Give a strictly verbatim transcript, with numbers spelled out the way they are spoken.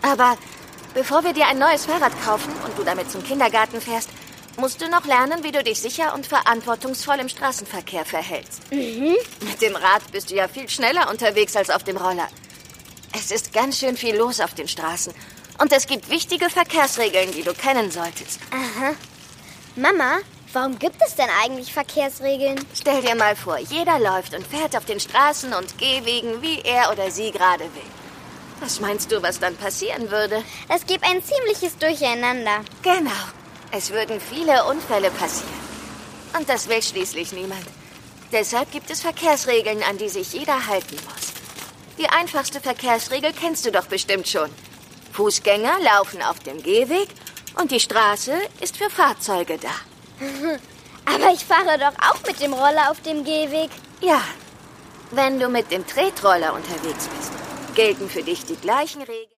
Aber bevor wir dir ein neues Fahrrad kaufen und du damit zum Kindergarten fährst, musst du noch lernen, wie du dich sicher und verantwortungsvoll im Straßenverkehr verhältst. Mhm. Mit dem Rad bist du ja viel schneller unterwegs als auf dem Roller. Es ist ganz schön viel los auf den Straßen. Und es gibt wichtige Verkehrsregeln, die du kennen solltest. Aha. Mama, warum gibt es denn eigentlich Verkehrsregeln? Stell dir mal vor, jeder läuft und fährt auf den Straßen und Gehwegen, wie er oder sie gerade will. Was meinst du, was dann passieren würde? Es gibt ein ziemliches Durcheinander. Genau. Es würden viele Unfälle passieren. Und das will schließlich niemand. Deshalb gibt es Verkehrsregeln, an die sich jeder halten muss. Die einfachste Verkehrsregel kennst du doch bestimmt schon. Fußgänger laufen auf dem Gehweg und die Straße ist für Fahrzeuge da. Aber ich fahre doch auch mit dem Roller auf dem Gehweg. Ja, wenn du mit dem Tretroller unterwegs bist, gelten für dich die gleichen Regeln.